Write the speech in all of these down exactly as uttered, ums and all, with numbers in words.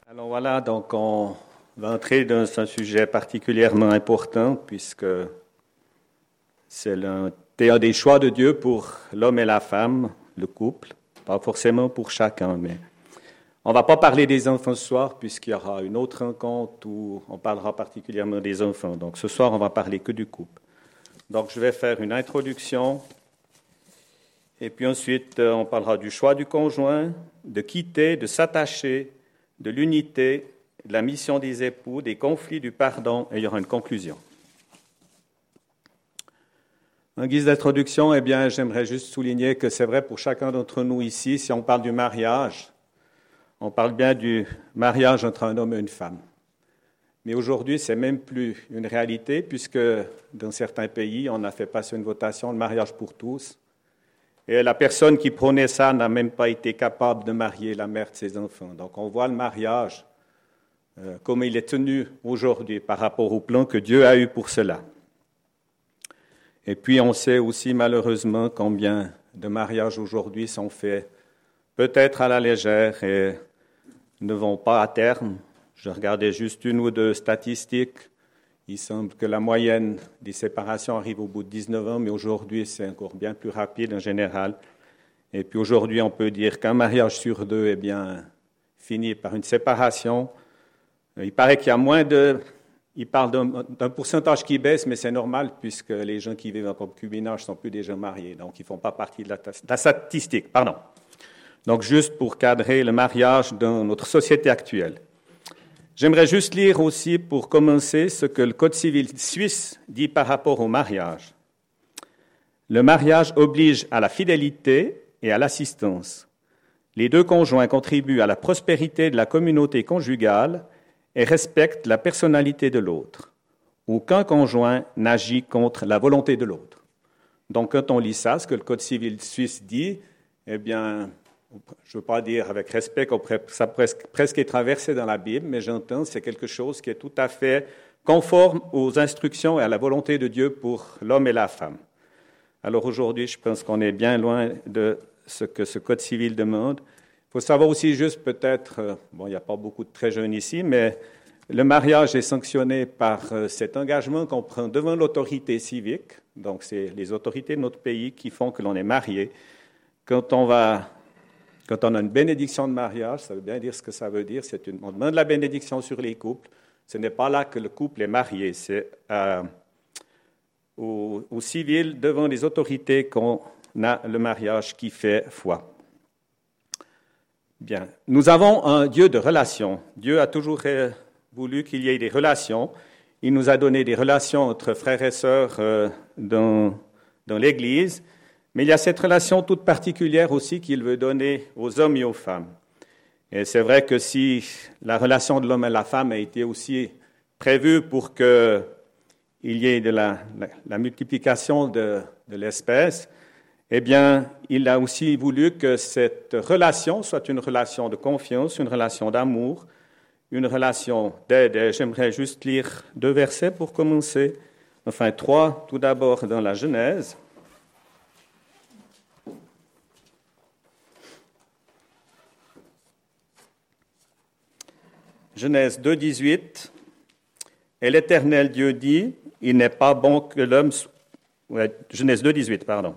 Alors voilà, donc on va entrer dans un sujet particulièrement important puisque c'est l'un des choix de Dieu pour l'homme et la femme, le couple, pas forcément pour chacun, mais on ne va pas parler des enfants ce soir puisqu'il y aura une autre rencontre où on parlera particulièrement des enfants. Donc ce soir, on va parler que du couple. Donc je vais faire une introduction et puis ensuite on parlera du choix du conjoint, de quitter, de s'attacher, de l'unité, de la mission des époux, des conflits, du pardon, et il y aura une conclusion. En guise d'introduction, eh bien, j'aimerais juste souligner que c'est vrai pour chacun d'entre nous ici, si on parle du mariage, on parle bien du mariage entre un homme et une femme. Mais aujourd'hui, c'est même plus une réalité, puisque dans certains pays, on a fait passer une votation, le mariage pour tous. Et la personne qui prônait ça n'a même pas été capable de marier la mère de ses enfants. Donc on voit le mariage euh, comme il est tenu aujourd'hui par rapport au plan que Dieu a eu pour cela. Et puis on sait aussi malheureusement combien de mariages aujourd'hui sont faits peut-être à la légère et ne vont pas à terme. Je regardais juste une ou deux statistiques. Il semble que la moyenne des séparations arrive au bout de dix-neuf ans, mais aujourd'hui, c'est encore bien plus rapide en général. Et puis aujourd'hui, on peut dire qu'un mariage sur deux, eh bien, finit par une séparation. Il paraît qu'il y a moins de... Il parle d'un, d'un pourcentage qui baisse, mais c'est normal, puisque les gens qui vivent en concubinage ne sont plus déjà mariés, donc ils ne font pas partie de la, de la statistique. Pardon. Donc juste pour cadrer le mariage dans notre société actuelle. J'aimerais juste lire aussi, pour commencer, ce que le Code civil suisse dit par rapport au mariage. Le mariage oblige à la fidélité et à l'assistance. Les deux conjoints contribuent à la prospérité de la communauté conjugale et respectent la personnalité de l'autre. Aucun conjoint n'agit contre la volonté de l'autre. Donc, quand on lit ça, ce que le Code civil suisse dit, eh bien... Je ne veux pas dire avec respect que ça presque, presque est traversé dans la Bible, mais j'entends que c'est quelque chose qui est tout à fait conforme aux instructions et à la volonté de Dieu pour l'homme et la femme. Alors aujourd'hui, je pense qu'on est bien loin de ce que ce Code civil demande. Il faut savoir aussi juste peut-être, bon, il n'y a pas beaucoup de très jeunes ici, mais le mariage est sanctionné par cet engagement qu'on prend devant l'autorité civique. Donc c'est les autorités de notre pays qui font que l'on est marié. Quand on va... Quand on a une bénédiction de mariage, ça veut bien dire ce que ça veut dire. C'est une, on demande la bénédiction sur les couples. Ce n'est pas là que le couple est marié. C'est euh, au, au civil, devant les autorités, qu'on a le mariage qui fait foi. Bien. Nous avons un Dieu de relations. Dieu a toujours voulu qu'il y ait des relations. Il nous a donné des relations entre frères et sœurs euh, dans, dans l'Église. Mais il y a cette relation toute particulière aussi qu'il veut donner aux hommes et aux femmes. Et c'est vrai que si la relation de l'homme et la femme a été aussi prévue pour qu'il y ait de la, la, la multiplication de, de l'espèce, eh bien, il a aussi voulu que cette relation soit une relation de confiance, une relation d'amour, une relation d'aide. Et j'aimerais juste lire deux versets pour commencer. Enfin, trois, tout d'abord dans la Genèse. Genèse deux, dix-huit, « Et l'Éternel Dieu dit, il n'est pas bon que l'homme... So... Ouais, Genèse deux, dix-huit, pardon.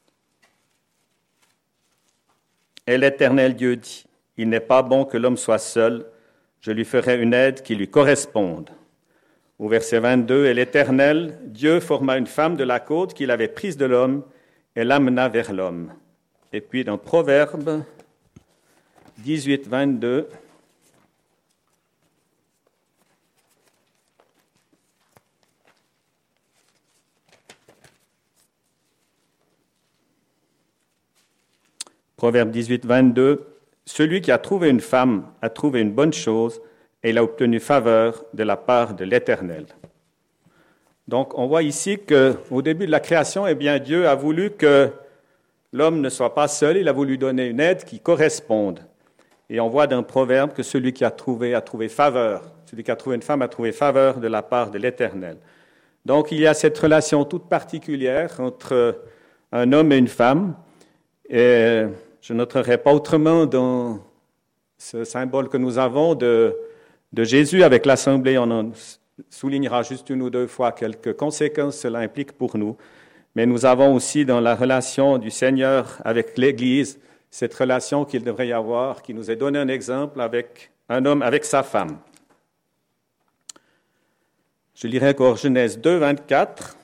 « Et l'Éternel Dieu dit, il n'est pas bon que l'homme soit seul, je lui ferai une aide qui lui corresponde. » Au verset vingt-deux, « Et l'Éternel Dieu forma une femme de la côte qu'il avait prise de l'homme et l'amena vers l'homme. » Et puis dans Proverbe dix-huit, vingt-deux, Proverbe dix-huit, vingt-deux, « Celui qui a trouvé une femme a trouvé une bonne chose et il a obtenu faveur de la part de l'Éternel. » Donc, on voit ici qu'au début de la création, eh bien, Dieu a voulu que l'homme ne soit pas seul, il a voulu donner une aide qui corresponde. Et on voit dans Proverbe que celui qui a trouvé a trouvé faveur, celui qui a trouvé une femme a trouvé faveur de la part de l'Éternel. Donc, il y a cette relation toute particulière entre un homme et une femme. Et je n'entrerai pas autrement dans ce symbole que nous avons de, de Jésus avec l'Assemblée. On en soulignera juste une ou deux fois quelques conséquences cela implique pour nous. Mais nous avons aussi dans la relation du Seigneur avec l'Église, cette relation qu'il devrait y avoir, qui nous est donné un exemple avec un homme, avec sa femme. Je lirai encore Genèse deux, vingt-quatre,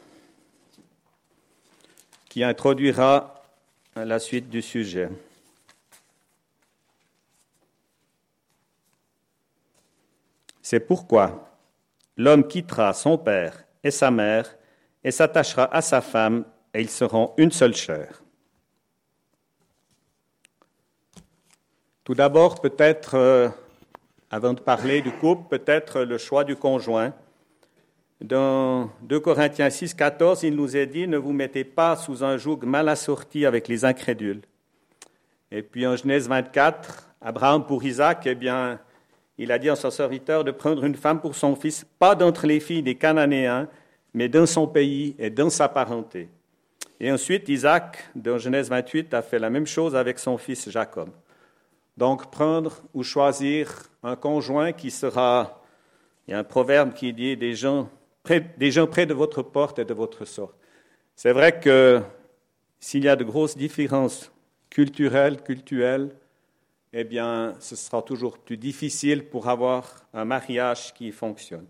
qui introduira la suite du sujet. C'est pourquoi l'homme quittera son père et sa mère et s'attachera à sa femme, et ils seront une seule chair. Tout d'abord, peut-être, euh, avant de parler du couple, peut-être le choix du conjoint. Dans deux Corinthiens six, quatorze, il nous est dit « Ne vous mettez pas sous un joug mal assorti avec les incrédules ». Et puis en Genèse vingt-quatre, Abraham pour Isaac, eh bien, il a dit à son serviteur de prendre une femme pour son fils, pas d'entre les filles des Cananéens, mais dans son pays et dans sa parenté. Et ensuite, Isaac, dans Genèse vingt-huit, a fait la même chose avec son fils Jacob. Donc, prendre ou choisir un conjoint qui sera, il y a un proverbe qui dit des gens près, des gens près de votre porte et de votre sorte. C'est vrai que s'il y a de grosses différences culturelles, cultuelles, eh bien, ce sera toujours plus difficile pour avoir un mariage qui fonctionne.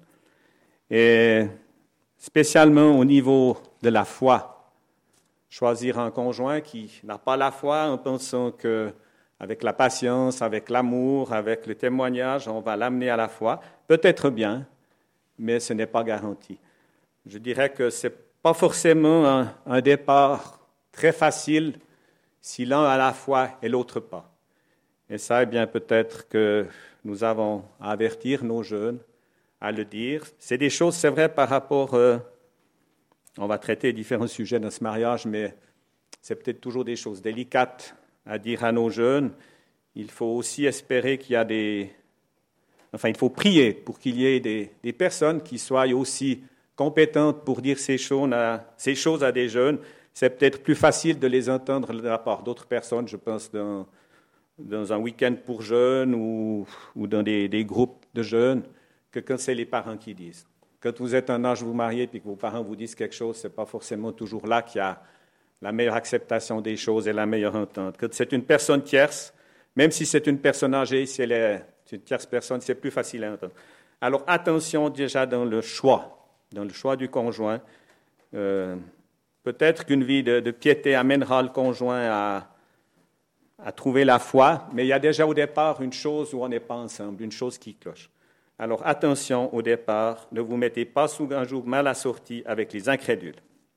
Et spécialement au niveau de la foi. Choisir un conjoint qui n'a pas la foi en pensant qu'avec la patience, avec l'amour, avec le témoignage, on va l'amener à la foi, peut-être bien, mais ce n'est pas garanti. Je dirais que ce n'est pas forcément un, un départ très facile si l'un a la foi et l'autre pas. Et ça, eh bien, peut-être que nous avons à avertir nos jeunes à le dire. C'est des choses, c'est vrai, par rapport... Euh, on va traiter différents sujets dans ce mariage, mais c'est peut-être toujours des choses délicates à dire à nos jeunes. Il faut aussi espérer qu'il y a des... Enfin, il faut prier pour qu'il y ait des, des personnes qui soient aussi compétentes pour dire ces choses, à, ces choses à des jeunes. C'est peut-être plus facile de les entendre de la part d'autres personnes, je pense, dans, dans un week-end pour jeunes ou, ou dans des, des groupes de jeunes, que quand c'est les parents qui disent. Quand vous êtes un âge, vous mariez, puis que vos parents vous disent quelque chose, ce n'est pas forcément toujours là qu'il y a la meilleure acceptation des choses et la meilleure entente. Quand c'est une personne tierce, même si c'est une personne âgée, si elle est une tierce personne, c'est plus facile à entendre. Alors attention déjà dans le choix, dans le choix du conjoint. Euh, peut-être qu'une vie de, de piété amènera le conjoint à, à trouver la foi, mais il y a déjà au départ une chose où on n'est pas ensemble, une chose qui cloche. Alors attention au départ, ne vous mettez pas sous un joug mal assorti avec les incrédules.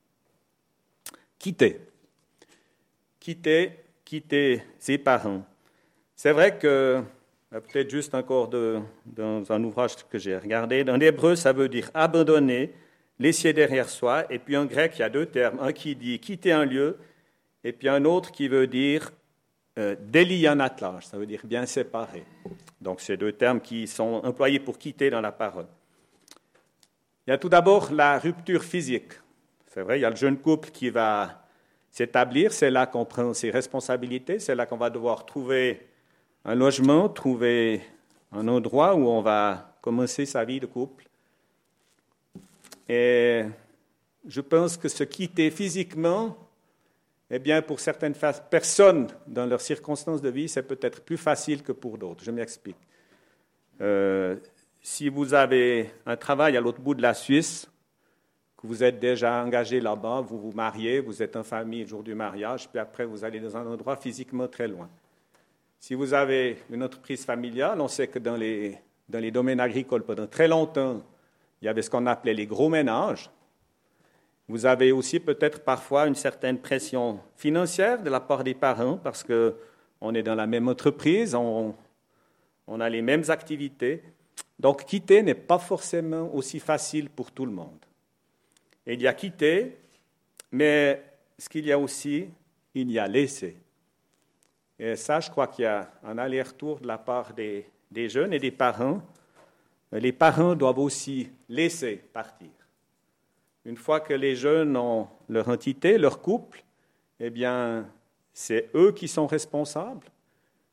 Quittez. Quittez, quittez ses parents. C'est vrai que, peut-être juste encore de, dans un ouvrage que j'ai regardé, dans l'hébreu, ça veut dire abandonner, laisser derrière soi, et puis en grec, il y a deux termes, un qui dit quitter un lieu, et puis un autre qui veut dire euh, délianatlage, ça veut dire bien séparé. Donc, c'est deux termes qui sont employés pour quitter dans la parole. Il y a tout d'abord la rupture physique. C'est vrai, il y a le jeune couple qui va s'établir, c'est là qu'on prend ses responsabilités, c'est là qu'on va devoir trouver un logement, trouver un endroit où on va commencer sa vie de couple. Et je pense que se quitter physiquement, eh bien, pour certaines personnes, dans leurs circonstances de vie, c'est peut-être plus facile que pour d'autres. Je m'explique. Euh, si vous avez un travail à l'autre bout de la Suisse, que vous êtes déjà engagé là-bas, vous vous mariez, vous êtes en famille le jour du mariage, puis après vous allez dans un endroit physiquement très loin. Si vous avez une entreprise familiale, on sait que dans les, dans les domaines agricoles, pendant très longtemps, il y avait ce qu'on appelait les gros ménages. Vous avez aussi peut-être parfois une certaine pression financière de la part des parents parce qu'on est dans la même entreprise, on, on a les mêmes activités. Donc, quitter n'est pas forcément aussi facile pour tout le monde. Et il y a quitter, mais ce qu'il y a aussi, il y a laisser. Et ça, je crois qu'il y a un aller-retour de la part des, des jeunes et des parents. Les parents doivent aussi laisser partir. Une fois que les jeunes ont leur entité, leur couple, eh bien, c'est eux qui sont responsables.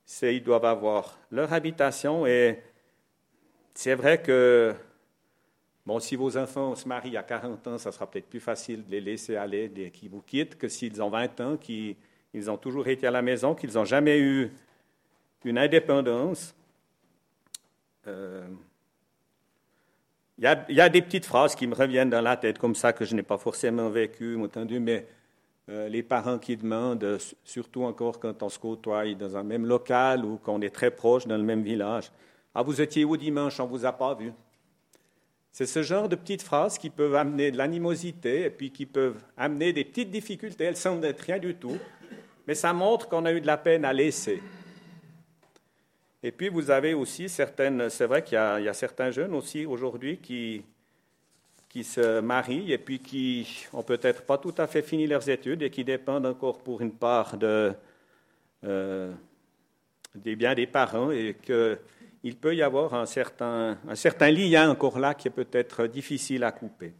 c'est, ils doivent avoir leur habitation. Et c'est vrai que, bon, si vos enfants se marient à quarante ans, ça sera peut-être plus facile de les laisser aller, de, qu'ils vous quittent, que s'ils ont vingt ans, qu'ils ils ont toujours été à la maison, qu'ils n'ont jamais eu une indépendance. Euh, Il y, a, il y a des petites phrases qui me reviennent dans la tête comme ça que je n'ai pas forcément vécues, entendu, mais euh, les parents qui demandent, surtout encore quand on se côtoie dans un même local ou qu'on est très proche dans le même village, « Ah, vous étiez où dimanche, on ne vous a pas vu ?» C'est ce genre de petites phrases qui peuvent amener de l'animosité et puis qui peuvent amener des petites difficultés. Elles semblent être rien du tout, mais ça montre qu'on a eu de la peine à laisser. Et puis, vous avez aussi certaines... C'est vrai qu'il y a, il y a certains jeunes aussi aujourd'hui qui, qui se marient et puis qui n'ont peut-être pas tout à fait fini leurs études et qui dépendent encore pour une part de, euh, des biens des parents et qu'il peut y avoir un certain, un certain lien encore là qui est peut-être difficile à couper.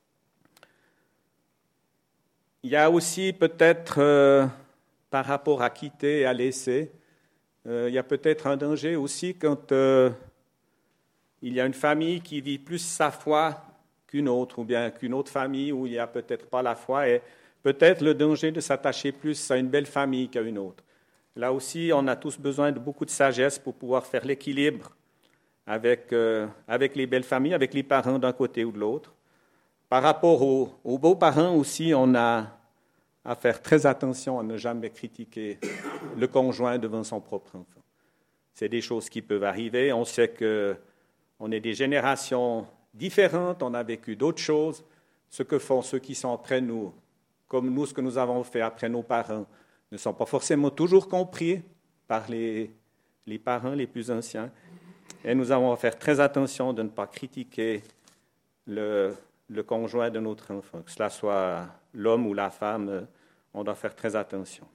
Il y a aussi peut-être, euh, par rapport à quitter et à laisser, Euh, il y a peut-être un danger aussi quand euh, il y a une famille qui vit plus sa foi qu'une autre, ou bien qu'une autre famille où il n'y a peut-être pas la foi, et peut-être le danger de s'attacher plus à une belle famille qu'à une autre. Là aussi, on a tous besoin de beaucoup de sagesse pour pouvoir faire l'équilibre avec, euh, avec les belles familles, avec les parents d'un côté ou de l'autre. Par rapport aux, aux beaux-parents aussi, on a à faire très attention à ne jamais critiquer le conjoint devant son propre enfant. C'est des choses qui peuvent arriver. On sait qu'on est des générations différentes, on a vécu d'autres choses. Ce que font ceux qui sont après nous, comme nous, ce que nous avons fait après nos parents, ne sont pas forcément toujours compris par les, les parents les plus anciens. Et nous avons à faire très attention de ne pas critiquer le, le conjoint de notre enfant, que cela soit l'homme ou la femme. On doit faire très attention.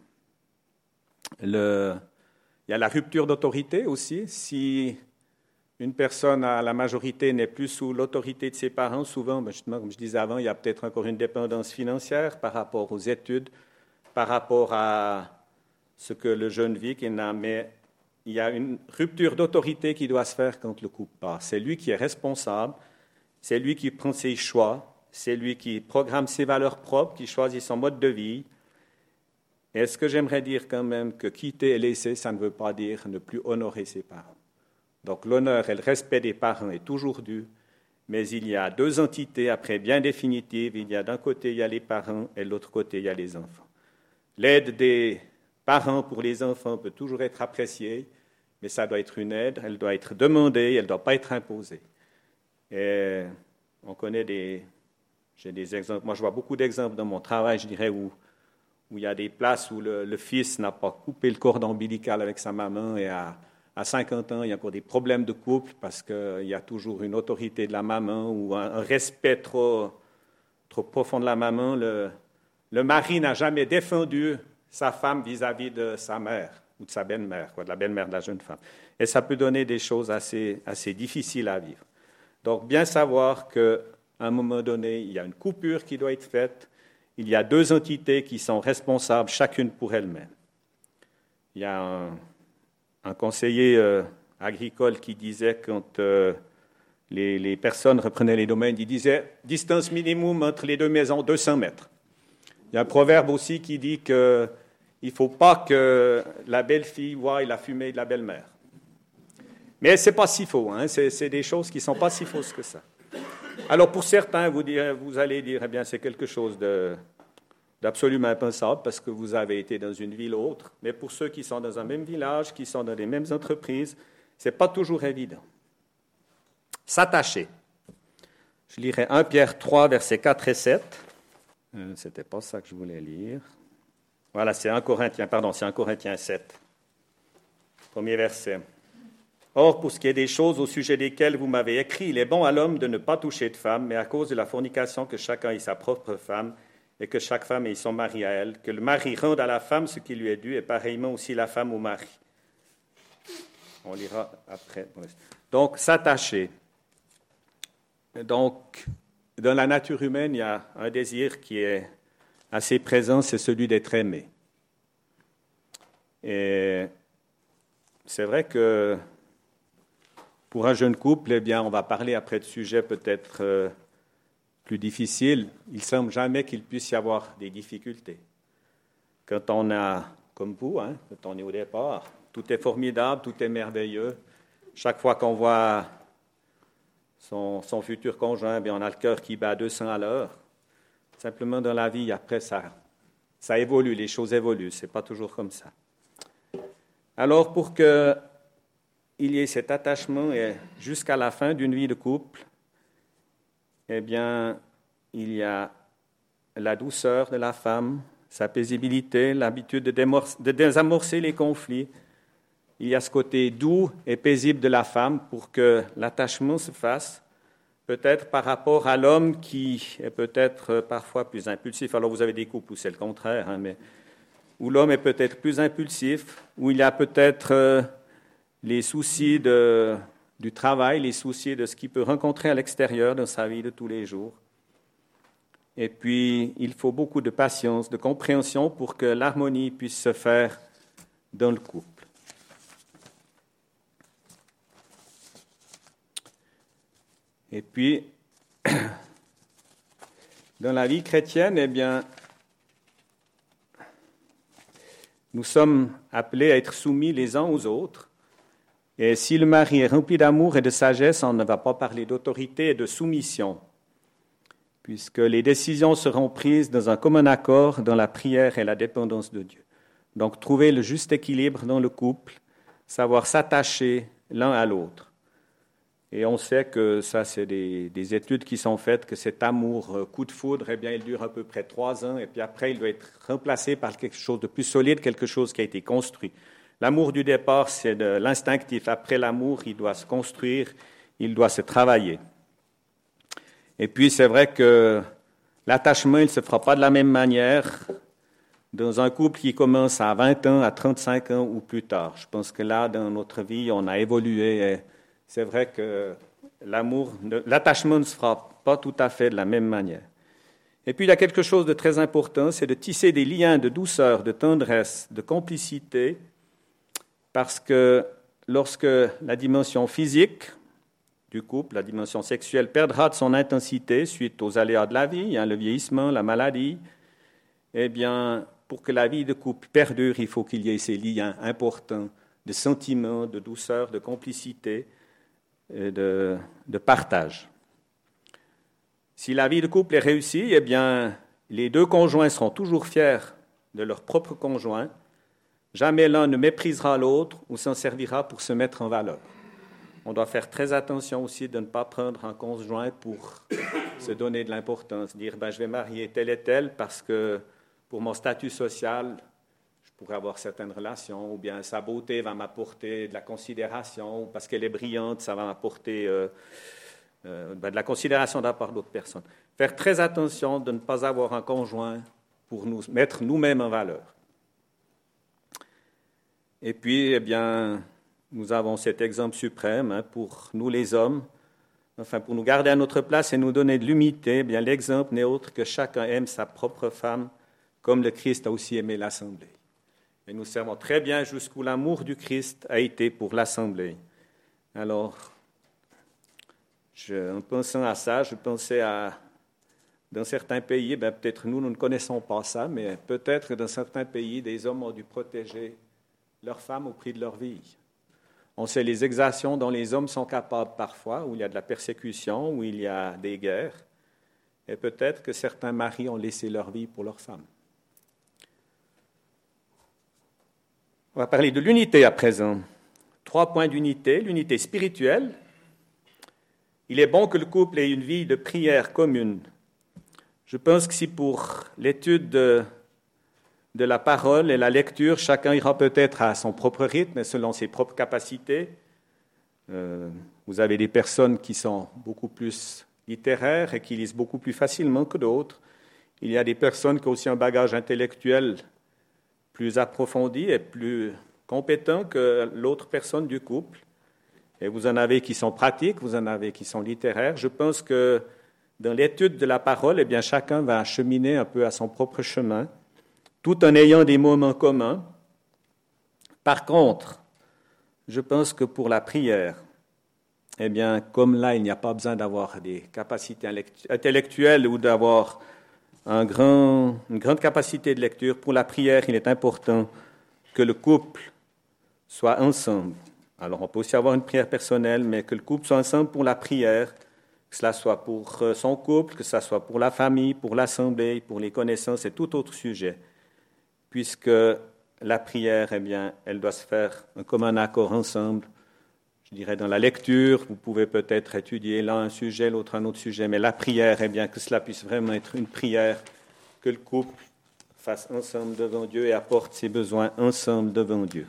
Le, il y a la rupture d'autorité aussi. Si une personne à la majorité n'est plus sous l'autorité de ses parents, souvent, ben justement, comme je disais avant, il y a peut-être encore une dépendance financière par rapport aux études, par rapport à ce que le jeune vit, qu'il n'a, mais il y a une rupture d'autorité qui doit se faire quand le couple part. C'est lui qui est responsable, c'est lui qui prend ses choix, c'est lui qui programme ses valeurs propres, qui choisit son mode de vie. Et est-ce que j'aimerais dire quand même que quitter et laisser, ça ne veut pas dire ne plus honorer ses parents. Donc l'honneur et le respect des parents est toujours dû, mais il y a deux entités après bien définitives. Il y a d'un côté, il y a les parents et de l'autre côté, il y a les enfants. L'aide des parents pour les enfants peut toujours être appréciée, mais ça doit être une aide, elle doit être demandée, elle ne doit pas être imposée. Et on connaît des... J'ai des exemples. Moi, je vois beaucoup d'exemples dans mon travail, je dirais, où où il y a des places où le, le fils n'a pas coupé le cordon ombilical avec sa maman et à, à cinquante ans, il y a encore des problèmes de couple parce qu'il y a toujours une autorité de la maman ou un, un respect trop, trop profond de la maman. Le, le mari n'a jamais défendu sa femme vis-à-vis de sa mère ou de sa belle-mère, quoi, de la belle-mère de la jeune femme. Et ça peut donner des choses assez, assez difficiles à vivre. Donc, bien savoir qu'à un moment donné, il y a une coupure qui doit être faite. Il y a deux entités qui sont responsables, chacune pour elle-même. Il y a un, un conseiller euh, agricole qui disait, quand euh, les, les personnes reprenaient les domaines, il disait « distance minimum entre les deux maisons, deux cents mètres ». Il y a un proverbe aussi qui dit qu'il ne faut pas que la belle-fille voie la fumée de la belle-mère. Mais ce n'est pas si faux, hein, c'est, c'est des choses qui ne sont pas si fausses que ça. Alors, pour certains, vous, direz, vous allez dire, eh bien, c'est quelque chose de, d'absolument impensable parce que vous avez été dans une ville autre. Mais pour ceux qui sont dans un même village, qui sont dans les mêmes entreprises, ce n'est pas toujours évident. S'attacher. Je lirai un Pierre trois, versets quatre et sept. Euh, ce n'était pas ça que je voulais lire. Voilà, c'est un Corinthiens, pardon, c'est un Corinthiens sept. Premier verset. Or, pour ce qui est des choses au sujet desquelles vous m'avez écrit, il est bon à l'homme de ne pas toucher de femme, mais à cause de la fornication, que chacun ait sa propre femme, et que chaque femme ait son mari à elle, que le mari rende à la femme ce qui lui est dû, et pareillement aussi la femme au mari. On lira après. Donc, s'attacher. Donc, dans la nature humaine, il y a un désir qui est assez présent, c'est celui d'être aimé. Et c'est vrai que pour un jeune couple, eh bien, on va parler après de sujets peut-être euh, plus difficiles. Il ne semble jamais qu'il puisse y avoir des difficultés. Quand on a, comme vous, hein, quand on est au départ, tout est formidable, tout est merveilleux. Chaque fois qu'on voit son, son futur conjoint, bien, on a le cœur qui bat à deux cents à l'heure. Simplement dans la vie, après, ça, ça évolue, les choses évoluent. Ce n'est pas toujours comme ça. Alors, pour qu'il y ait cet attachement et jusqu'à la fin d'une vie de couple, eh bien, il y a la douceur de la femme, sa paisibilité, l'habitude de, démorcer, de désamorcer les conflits. Il y a ce côté doux et paisible de la femme pour que l'attachement se fasse, peut-être par rapport à l'homme qui est peut-être parfois plus impulsif. Alors, vous avez des couples où c'est le contraire, hein, mais où l'homme est peut-être plus impulsif, où il y a peut-être euh, les soucis de, du travail, les soucis de ce qu'il peut rencontrer à l'extérieur dans sa vie de tous les jours. Et puis, il faut beaucoup de patience, de compréhension pour que l'harmonie puisse se faire dans le couple. Et puis, dans la vie chrétienne, eh bien, nous sommes appelés à être soumis les uns aux autres. Et si le mari est rempli d'amour et de sagesse, on ne va pas parler d'autorité et de soumission, puisque les décisions seront prises dans un commun accord, dans la prière et la dépendance de Dieu. Donc, trouver le juste équilibre dans le couple, savoir s'attacher l'un à l'autre. Et on sait que ça, c'est des, des études qui sont faites, que cet amour euh, coup de foudre, eh bien, il dure à peu près trois ans, et puis après, il doit être remplacé par quelque chose de plus solide, quelque chose qui a été construit. L'amour du départ, c'est de l'instinctif. Après l'amour, il doit se construire, il doit se travailler. Et puis, c'est vrai que l'attachement, il ne se fera pas de la même manière dans un couple qui commence à vingt ans, à trente-cinq ans ou plus tard. Je pense que là, dans notre vie, on a évolué. Et c'est vrai que l'amour, l'attachement ne se fera pas tout à fait de la même manière. Et puis, il y a quelque chose de très important, c'est de tisser des liens de douceur, de tendresse, de complicité, parce que lorsque la dimension physique du couple, la dimension sexuelle, perdra de son intensité suite aux aléas de la vie, hein, le vieillissement, la maladie, eh bien, pour que la vie de couple perdure, il faut qu'il y ait ces liens importants de sentiments, de douceur, de complicité et de, de partage. Si la vie de couple est réussie, eh bien, les deux conjoints seront toujours fiers de leur propre conjoint. Jamais l'un ne méprisera l'autre ou s'en servira pour se mettre en valeur. On doit faire très attention aussi de ne pas prendre un conjoint pour se donner de l'importance, dire ben, « je vais marier tel et tel parce que pour mon statut social, je pourrais avoir certaines relations, ou bien sa beauté va m'apporter de la considération, ou parce qu'elle est brillante, ça va m'apporter euh, euh, ben, de la considération de la part d'autres personnes. » Faire très attention de ne pas avoir un conjoint pour nous mettre nous-mêmes en valeur. Et puis, eh bien, nous avons cet exemple suprême hein, pour nous les hommes, enfin pour nous garder à notre place et nous donner de l'humilité. Eh bien, l'exemple n'est autre que chacun aime sa propre femme, comme le Christ a aussi aimé l'Assemblée. Et nous savons très bien jusqu'où l'amour du Christ a été pour l'Assemblée. Alors, je, en pensant à ça, je pensais à, dans certains pays, ben, peut-être nous, nous ne connaissons pas ça, mais peut-être que dans certains pays, des hommes ont dû protéger leurs femmes au prix de leur vie. On sait les exactions dont les hommes sont capables parfois, où il y a de la persécution, où il y a des guerres. Et peut-être que certains maris ont laissé leur vie pour leurs femmes. On va parler de l'unité à présent. Trois points d'unité. L'unité spirituelle. Il est bon que le couple ait une vie de prière commune. Je pense que si pour l'étude de de la parole et la lecture, chacun ira peut-être à son propre rythme et selon ses propres capacités. Euh, vous avez des personnes qui sont beaucoup plus littéraires et qui lisent beaucoup plus facilement que d'autres. Il y a des personnes qui ont aussi un bagage intellectuel plus approfondi et plus compétent que l'autre personne du couple. Et vous en avez qui sont pratiques, vous en avez qui sont littéraires. Je pense que dans l'étude de la parole, eh bien, chacun va cheminer un peu à son propre chemin, tout en ayant des moments communs. Par contre, je pense que pour la prière, eh bien, comme là, il n'y a pas besoin d'avoir des capacités intellectuelles ou d'avoir un grand, une grande capacité de lecture, pour la prière, il est important que le couple soit ensemble. Alors, on peut aussi avoir une prière personnelle, mais que le couple soit ensemble pour la prière, que cela soit pour son couple, que ce soit pour la famille, pour l'assemblée, pour les connaissances et tout autre sujet, puisque la prière, eh bien, elle doit se faire comme un accord ensemble. Je dirais dans la lecture, vous pouvez peut-être étudier l'un un sujet, l'autre un autre sujet, mais la prière, eh bien, que cela puisse vraiment être une prière, que le couple fasse ensemble devant Dieu et apporte ses besoins ensemble devant Dieu.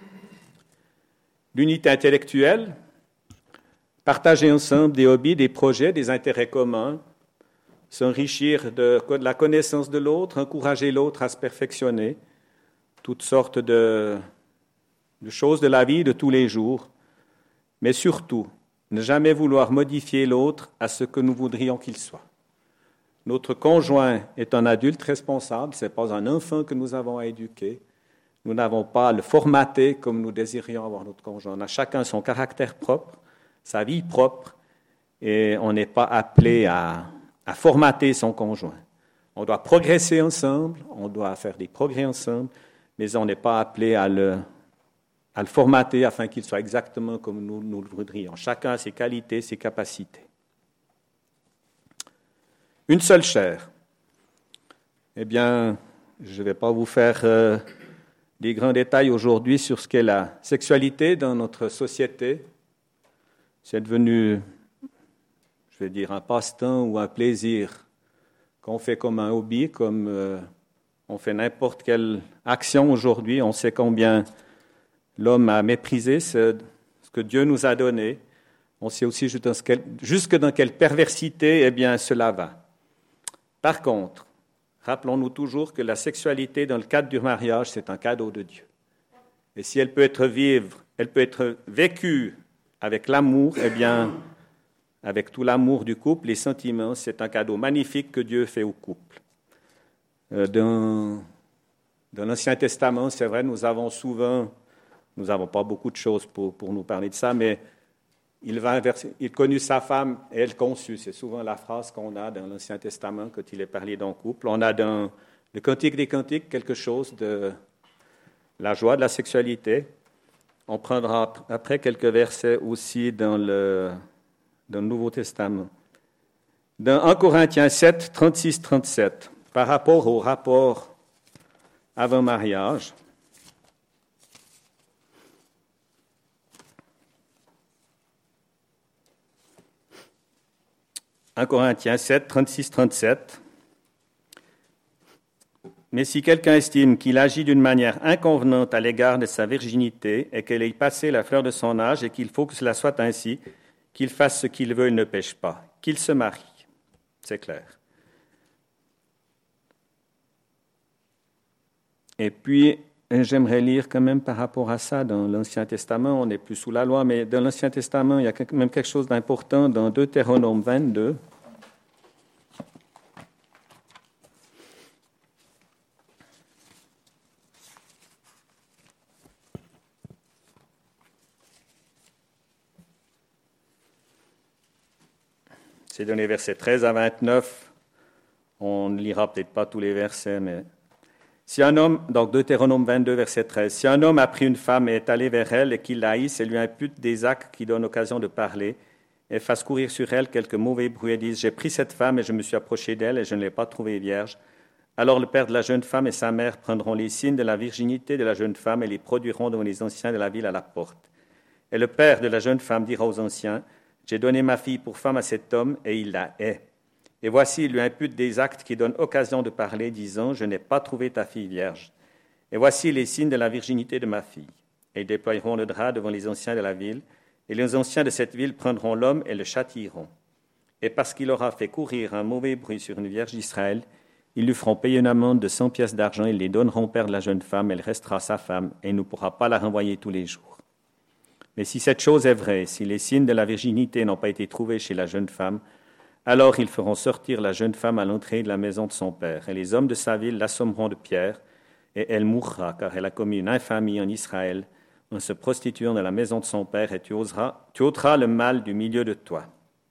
L'unité intellectuelle, partager ensemble des hobbies, des projets, des intérêts communs, s'enrichir de, de la connaissance de l'autre, encourager l'autre à se perfectionner, toutes sortes de, de choses de la vie de tous les jours, mais surtout, ne jamais vouloir modifier l'autre à ce que nous voudrions qu'il soit. Notre conjoint est un adulte responsable, ce n'est pas un enfant que nous avons à éduquer. Nous n'avons pas à le formater comme nous désirions avoir notre conjoint. On a chacun son caractère propre, sa vie propre, et on n'est pas appelé à, à formater son conjoint. On doit progresser ensemble, on doit faire des progrès ensemble, mais on n'est pas appelé à le, à le formater afin qu'il soit exactement comme nous, nous le voudrions. Chacun a ses qualités, ses capacités. Une seule chair. Eh bien, je ne vais pas vous faire euh, des grands détails aujourd'hui sur ce qu'est la sexualité dans notre société. C'est devenu, je vais dire, un passe-temps ou un plaisir qu'on fait comme un hobby, comme euh, on fait n'importe quelle action aujourd'hui. On sait combien l'homme a méprisé ce, ce que Dieu nous a donné. On sait aussi jusque dans, ce quel, jusque dans quelle perversité eh bien, cela va. Par contre, rappelons-nous toujours que la sexualité dans le cadre du mariage, c'est un cadeau de Dieu. Et si elle peut être vivre, elle peut être vécue avec l'amour, eh bien, avec tout l'amour du couple, les sentiments, c'est un cadeau magnifique que Dieu fait au couple. Euh, dans, dans l'Ancien Testament, c'est vrai, nous avons souvent, nous n'avons pas beaucoup de choses pour, pour nous parler de ça, mais il, va inverser, il connut sa femme et elle conçut. C'est souvent la phrase qu'on a dans l'Ancien Testament quand il est parlé d'un couple. On a dans le Cantique des Cantiques quelque chose de la joie de la sexualité. On prendra après quelques versets aussi dans le, dans le Nouveau Testament. Dans un Corinthiens sept, trente-six trente-sept, par rapport au rapport avant mariage, un Corinthiens sept, trente-six trente-sept. Mais si quelqu'un estime qu'il agit d'une manière inconvenante à l'égard de sa virginité et qu'elle ait passé la fleur de son âge et qu'il faut que cela soit ainsi, qu'il fasse ce qu'il veut, il ne pêche pas, qu'il se marie. C'est clair. Et puis, j'aimerais lire quand même par rapport à ça dans l'Ancien Testament, on n'est plus sous la loi, mais dans l'Ancien Testament, il y a quand même quelque chose d'important dans Deutéronome vingt-deux. C'est dans les versets treize à vingt-neuf. On ne lira peut-être pas tous les versets, mais... Si un homme, donc Deutéronome vingt-deux, verset treize, si un homme a pris une femme et est allé vers elle et qu'il la haïsse et lui impute des actes qui donnent occasion de parler et fasse courir sur elle quelques mauvais bruits et dise « J'ai pris cette femme et je me suis approché d'elle et je ne l'ai pas trouvée vierge », alors le père de la jeune femme et sa mère prendront les signes de la virginité de la jeune femme et les produiront devant les anciens de la ville à la porte. Et le père de la jeune femme dira aux anciens « J'ai donné ma fille pour femme à cet homme et il la hait. » Et voici, il lui impute des actes qui donnent occasion de parler, disant « Je n'ai pas trouvé ta fille vierge. » Et voici les signes de la virginité de ma fille. Et ils déploieront le drap devant les anciens de la ville, et les anciens de cette ville prendront l'homme et le châtieront. Et parce qu'il aura fait courir un mauvais bruit sur une vierge d'Israël, ils lui feront payer une amende de cent pièces d'argent, ils les donneront au père de la jeune femme, elle restera sa femme, et il ne pourra pas la renvoyer tous les jours. Mais si cette chose est vraie, si les signes de la virginité n'ont pas été trouvés chez la jeune femme, alors ils feront sortir la jeune femme à l'entrée de la maison de son père, et les hommes de sa ville l'assommeront de pierres, et elle mourra, car elle a commis une infamie en Israël, en se prostituant dans la maison de son père, et tu, oseras, tu ôteras le mal du milieu de toi.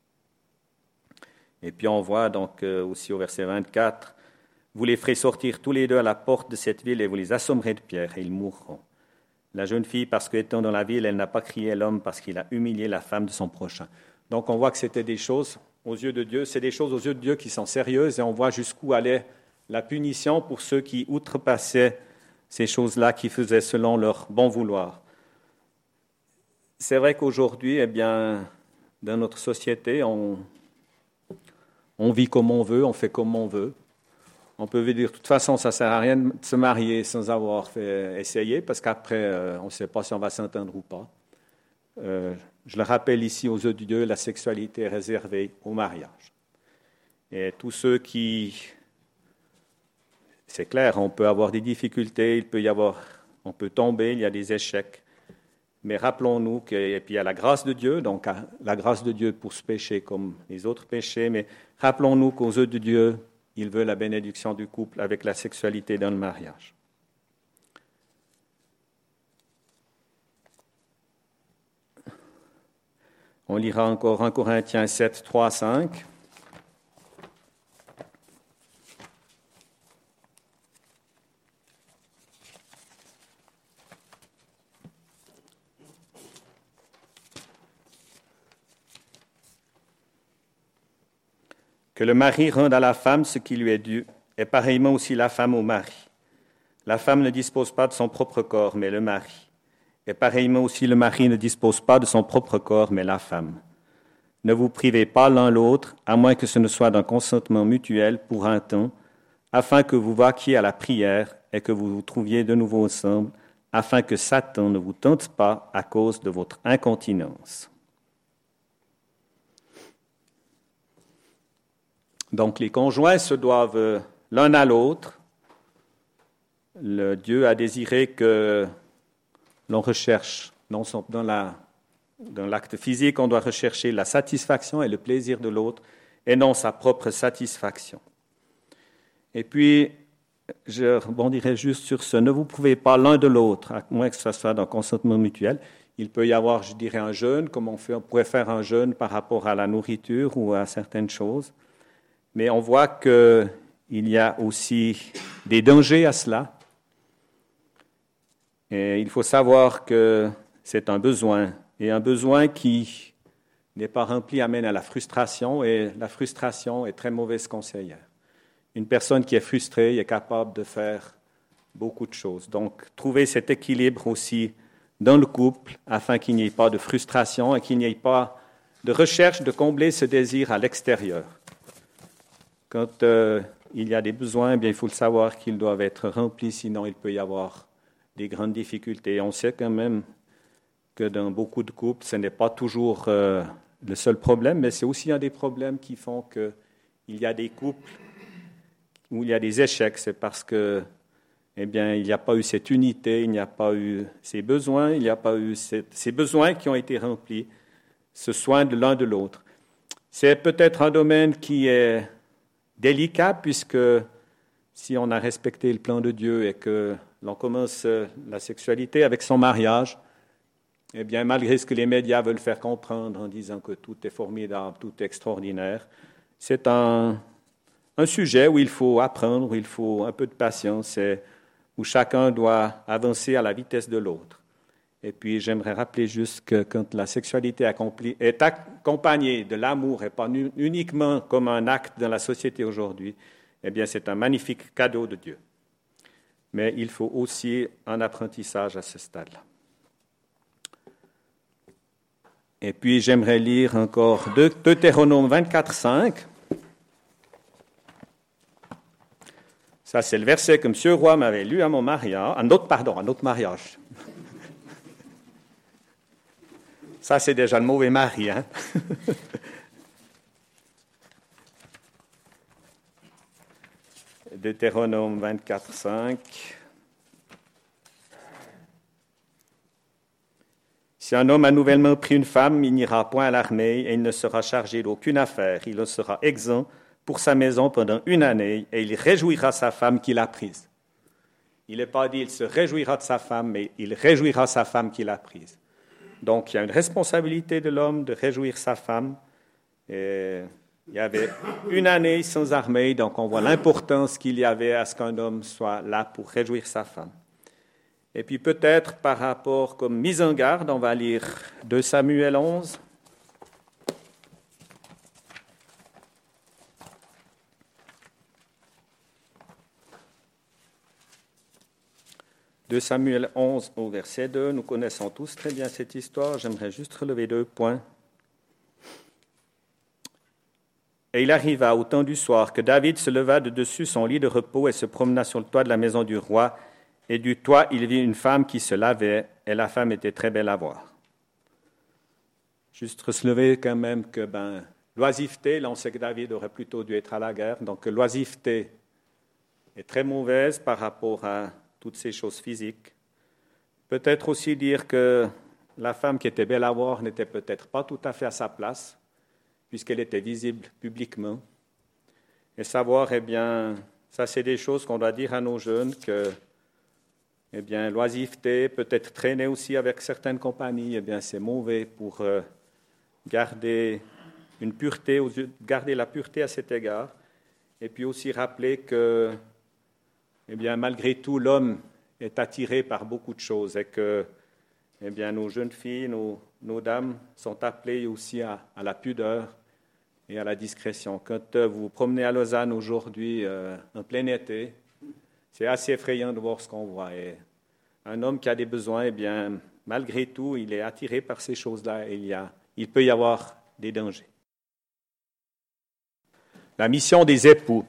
Et puis on voit donc euh, aussi au verset vingt-quatre, « Vous les ferez sortir tous les deux à la porte de cette ville, et vous les assommerez de pierres, et ils mourront. La jeune fille, parce qu'étant dans la ville, elle n'a pas crié l'homme, parce qu'il a humilié la femme de son prochain. » Donc on voit que c'était des choses aux yeux de Dieu, c'est des choses aux yeux de Dieu qui sont sérieuses, et on voit jusqu'où allait la punition pour ceux qui outrepassaient ces choses-là, qui faisaient selon leur bon vouloir. C'est vrai qu'aujourd'hui, eh bien, dans notre société, on, on vit comme on veut, on fait comme on veut. On peut dire, de toute façon, ça ne sert à rien de se marier sans avoir fait essayer, parce qu'après, euh, on ne sait pas si on va s'entendre ou pas. Euh, je le rappelle ici, aux yeux de Dieu, la sexualité est réservée au mariage. Et tous ceux qui... C'est clair, on peut avoir des difficultés, il peut y avoir, on peut tomber, il y a des échecs. Mais rappelons-nous qu'il y a la grâce de Dieu, donc la grâce de Dieu pour ce péché comme les autres péchés, mais rappelons-nous qu'aux yeux de Dieu, il veut la bénédiction du couple avec la sexualité dans le mariage. On lira encore un Corinthiens sept, trois, cinq. Que le mari rende à la femme ce qui lui est dû, et pareillement aussi la femme au mari. La femme ne dispose pas de son propre corps, mais le mari. Et pareillement aussi le mari ne dispose pas de son propre corps, mais la femme. Ne vous privez pas l'un l'autre, à moins que ce ne soit d'un consentement mutuel pour un temps, afin que vous vaquiez à la prière et que vous vous trouviez de nouveau ensemble, afin que Satan ne vous tente pas à cause de votre incontinence. Donc les conjoints se doivent l'un à l'autre. Le Dieu a désiré que l'on recherche, dans, son, dans, la, dans l'acte physique, on doit rechercher la satisfaction et le plaisir de l'autre, et non sa propre satisfaction. Et puis, je rebondirai juste sur ce, ne vous prouvez pas l'un de l'autre, à moins que ce soit d'un consentement mutuel. Il peut y avoir, je dirais, un jeûne, comme on, fait, on pourrait faire un jeûne par rapport à la nourriture ou à certaines choses. Mais on voit qu'il y a aussi des dangers à cela. Et il faut savoir que c'est un besoin. Et un besoin qui n'est pas rempli amène à la frustration. Et la frustration est très mauvaise conseillère. Une personne qui est frustrée est capable de faire beaucoup de choses. Donc, trouver cet équilibre aussi dans le couple afin qu'il n'y ait pas de frustration et qu'il n'y ait pas de recherche de combler ce désir à l'extérieur. Quand euh, il y a des besoins, eh bien, il faut le savoir qu'ils doivent être remplis, sinon il peut y avoir des grandes difficultés. On sait quand même que dans beaucoup de couples, ce n'est pas toujours euh, le seul problème, mais c'est aussi un des problèmes qui font qu'il y a des couples où il y a des échecs. C'est parce que, eh bien, il n'y a pas eu cette unité, il n'y a pas eu ces besoins, il n'y a pas eu cette, ces besoins qui ont été remplis, ce soin de l'un de l'autre. C'est peut-être un domaine qui est délicat, puisque si on a respecté le plan de Dieu et que l'on commence la sexualité avec son mariage, eh bien, malgré ce que les médias veulent faire comprendre en disant que tout est formidable, tout est extraordinaire, c'est un, un sujet où il faut apprendre, où il faut un peu de patience, et où chacun doit avancer à la vitesse de l'autre. Et puis, j'aimerais rappeler juste que quand la sexualité accomplie, est accompagnée de l'amour et pas uniquement comme un acte dans la société aujourd'hui, eh bien, c'est un magnifique cadeau de Dieu. Mais il faut aussi un apprentissage à ce stade-là. Et puis, j'aimerais lire encore Deutéronome vingt-quatre, cinq. Ça, c'est le verset que M. Roy m'avait lu à mon mariage, un autre, pardon, un autre mariage. Ça, c'est déjà le mauvais mari, hein? Deutéronome vingt-quatre, cinq. Si un homme a nouvellement pris une femme, il n'ira point à l'armée et il ne sera chargé d'aucune affaire. Il sera exempt pour sa maison pendant une année et il réjouira sa femme qu'il a prise. Il n'est pas dit il se réjouira de sa femme, mais il réjouira sa femme qu'il a prise. Donc, il y a une responsabilité de l'homme de réjouir sa femme. Et il y avait une année sans armée, donc on voit l'importance qu'il y avait à ce qu'un homme soit là pour réjouir sa femme. Et puis peut-être par rapport comme mise en garde, on va lire deux Samuel onze. deux Samuel onze au verset deux, nous connaissons tous très bien cette histoire, j'aimerais juste relever deux points. Et il arriva au temps du soir que David se leva de dessus son lit de repos et se promena sur le toit de la maison du roi. Et du toit, il vit une femme qui se lavait, et la femme était très belle à voir. Juste relever quand même que ben, l'oisiveté, là on sait que David aurait plutôt dû être à la guerre, donc l'oisiveté est très mauvaise par rapport à toutes ces choses physiques. Peut-être aussi dire que la femme qui était belle à voir n'était peut-être pas tout à fait à sa place, puisqu'elle était visible publiquement. Et savoir, eh bien, ça c'est des choses qu'on doit dire à nos jeunes, que eh bien, l'oisiveté, peut-être traîner aussi avec certaines compagnies, eh bien, c'est mauvais pour euh, garder une pureté, garder la pureté à cet égard. Et puis aussi rappeler que, eh bien, malgré tout, l'homme est attiré par beaucoup de choses et que, eh bien, nos jeunes filles, nos, nos dames sont appelées aussi à, à la pudeur et à la discrétion. Quand euh, vous vous promenez à Lausanne aujourd'hui, euh, en plein été, c'est assez effrayant de voir ce qu'on voit. Et un homme qui a des besoins, eh bien, malgré tout, il est attiré par ces choses-là et il, y a, il peut y avoir des dangers. La mission des époux.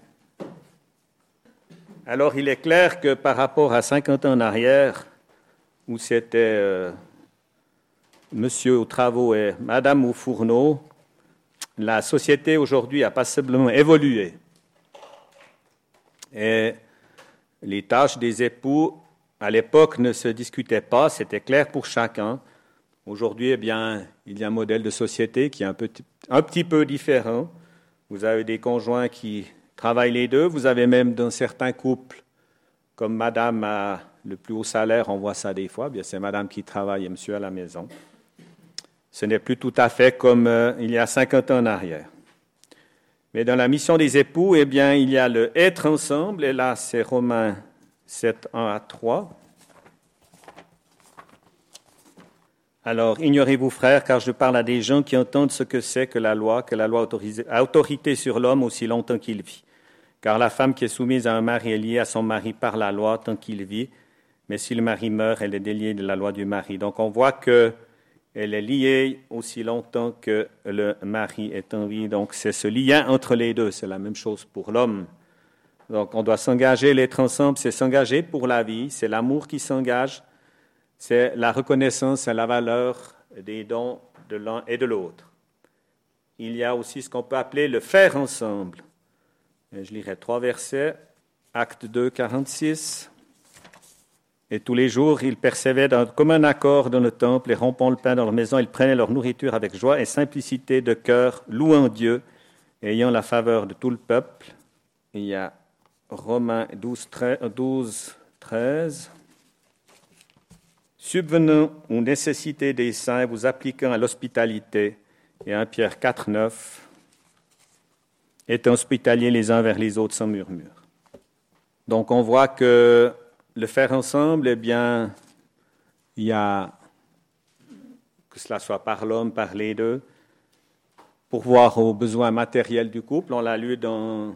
Alors, il est clair que par rapport à cinquante ans en arrière, où c'était euh, monsieur aux travaux et madame au fourneau, la société aujourd'hui a passablement évolué. Et les tâches des époux, à l'époque, ne se discutaient pas, c'était clair pour chacun. Aujourd'hui, eh bien, il y a un modèle de société qui est un, petit, un petit peu différent. Vous avez des conjoints qui travaillent les deux. Vous avez même dans certains couples, comme madame a le plus haut salaire, on voit ça des fois, eh bien, c'est madame qui travaille et monsieur à la maison. Ce n'est plus tout à fait comme euh, il y a cinquante ans en arrière. Mais dans la mission des époux, eh bien, il y a le être ensemble, et là, c'est Romains sept, un à trois. Alors, ignorez-vous, frères, car je parle à des gens qui entendent ce que c'est que la loi, que la loi a autorité sur l'homme aussi longtemps qu'il vit. Car la femme qui est soumise à un mari est liée à son mari par la loi tant qu'il vit, mais si le mari meurt, elle est déliée de la loi du mari. Donc, on voit que elle est liée aussi longtemps que le mari est en vie. Donc, c'est ce lien entre les deux. C'est la même chose pour l'homme. Donc, on doit s'engager, l'être ensemble, c'est s'engager pour la vie. C'est l'amour qui s'engage. C'est la reconnaissance et la valeur des dons de l'un et de l'autre. Il y a aussi ce qu'on peut appeler le faire ensemble. Et je lirai trois versets. Acte deux, quarante-six. Et tous les jours, ils percevaient dans, comme un accord dans le temple et rompant le pain dans leur maison, ils prenaient leur nourriture avec joie et simplicité de cœur, louant Dieu, et ayant la faveur de tout le peuple. Il y a Romains douze, treize. Subvenant aux nécessités des saints, vous appliquant à l'hospitalité, et un Pierre quatre, neuf. Étant hospitaliers les uns vers les autres sans murmure. Donc on voit que le faire ensemble, eh bien, il y a, que cela soit par l'homme, par les deux, pour voir aux besoins matériels du couple. On l'a lu dans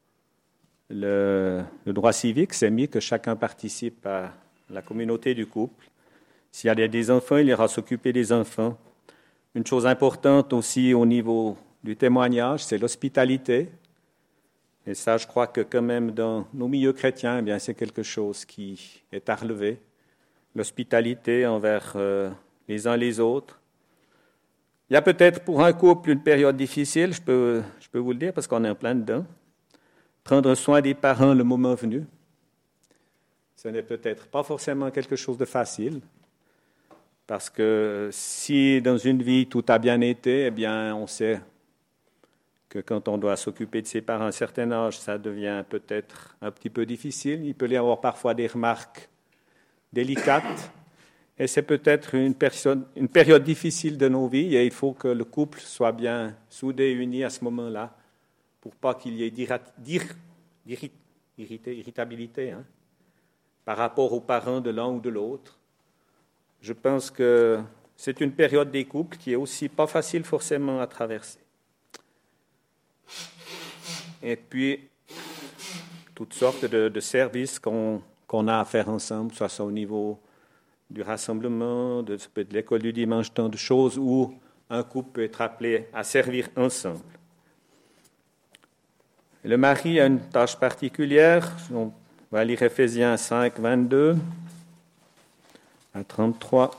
le, le droit civique, c'est mis que chacun participe à la communauté du couple. S'il y a des enfants, il ira s'occuper des enfants. Une chose importante aussi au niveau du témoignage, c'est l'hospitalité. Et ça, je crois que quand même dans nos milieux chrétiens, eh bien, c'est quelque chose qui est à relever. L'hospitalité envers euh, les uns les autres. Il y a peut-être pour un couple une période difficile, je peux, je peux vous le dire, parce qu'on est en plein dedans. Prendre soin des parents le moment venu. Ce n'est peut-être pas forcément quelque chose de facile. Parce que si dans une vie tout a bien été, eh bien, on sait que quand on doit s'occuper de ses parents à un certain âge, ça devient peut-être un petit peu difficile. Il peut y avoir parfois des remarques délicates. Et c'est peut-être une période, une période difficile de nos vies et il faut que le couple soit bien soudé et uni à ce moment-là pour pas qu'il y ait d'irritabilité hein, par rapport aux parents de l'un ou de l'autre. Je pense que c'est une période des couples qui est aussi pas facile forcément à traverser. Et puis, toutes sortes de, de services qu'on, qu'on a à faire ensemble, soit ça au niveau du rassemblement, de, de l'école du dimanche, tant de choses où un couple peut être appelé à servir ensemble. Le mari a une tâche particulière. On va lire Éphésiens cinq, vingt-deux à trente-trois.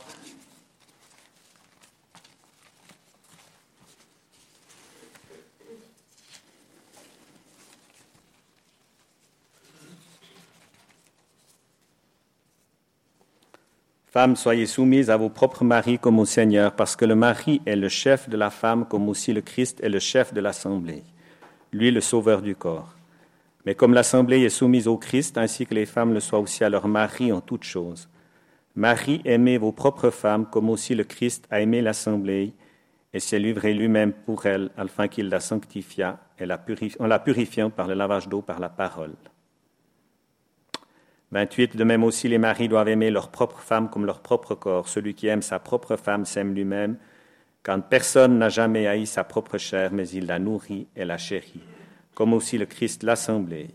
Femmes, soyez soumises à vos propres maris comme au Seigneur, parce que le mari est le chef de la femme, comme aussi le Christ est le chef de l'Assemblée, lui le sauveur du corps. Mais comme l'Assemblée est soumise au Christ, ainsi que les femmes le soient aussi à leur mari en toutes choses. Maris, aimez vos propres femmes, comme aussi le Christ a aimé l'Assemblée, et s'est livré lui-même pour elle, afin qu'il la sanctifiât, et la purif- en la purifiant par le lavage d'eau par la parole. vingt-huit. De même aussi, les maris doivent aimer leur propre femme comme leur propre corps. Celui qui aime sa propre femme s'aime lui-même, car personne n'a jamais haï sa propre chair, mais il la nourrit et la chérit, comme aussi le Christ l'Assemblée.